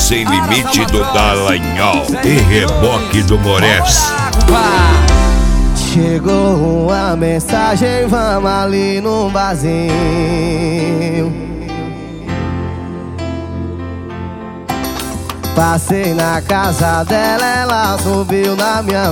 Sem Limite do Dallagnol e Reboque do Mores. Chegou uma mensagem, vamos ali num barzinho. Passei na casa dela, ela subiu na minha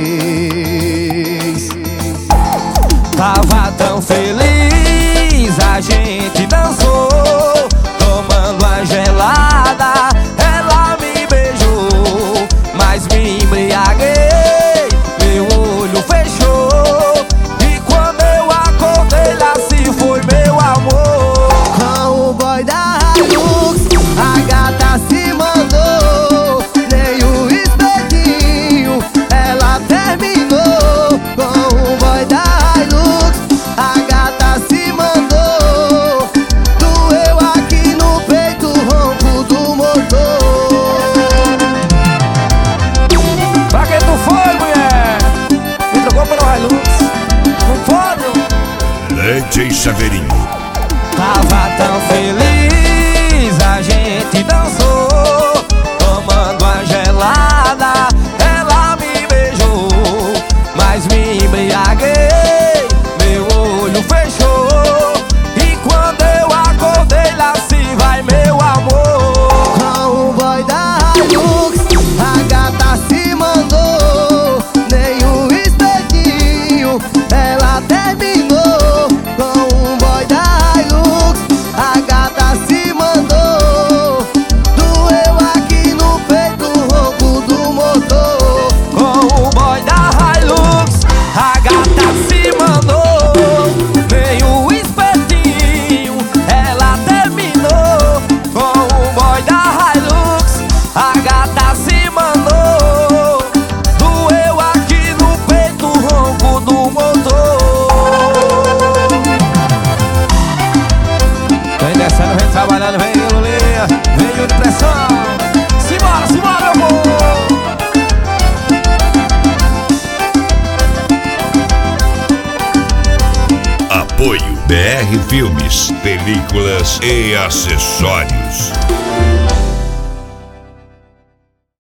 bis. Tava tão feliz, a gente dançou, tomando a gelada. Ela me beijou, mas me embriaguei, meu olho fechou. E quando eu acordei, lá se foi meu amor. Com o boy da Hilux, a gata se mandou, nem o espetinho ela terminou. Com o boy da Hilux, a gata se mandou, doeu aqui no peito, ronco do motor. Pra que tu foi, mulher? Me trocou pelo Hilux, não pode? DJ Saveirinho. Tava tão feliz, a gente dançou, tomando a gelada. Ela me beijou, mas me embriaguei, meu olho fechou. E quando eu acordei, lá se vai meu amor. Com o boy da Hilux, a gata se mandou, nem o espetinho ela terminou. Com o boy da Hilux, a gata se mandou, doeu aqui no peito, ronco do motor. Com o boy da Hilux, a gata se mandou, nem o espetinho ela terminou. Com o boy da Hilux, a gata se mandou, doeu aqui no peito, ronco do motor. Vem descendo, vem trabalhando, vem Lulinha, vem de pressão. Simbora, meu amor. Apoio BR Filmes, películas e acessórios.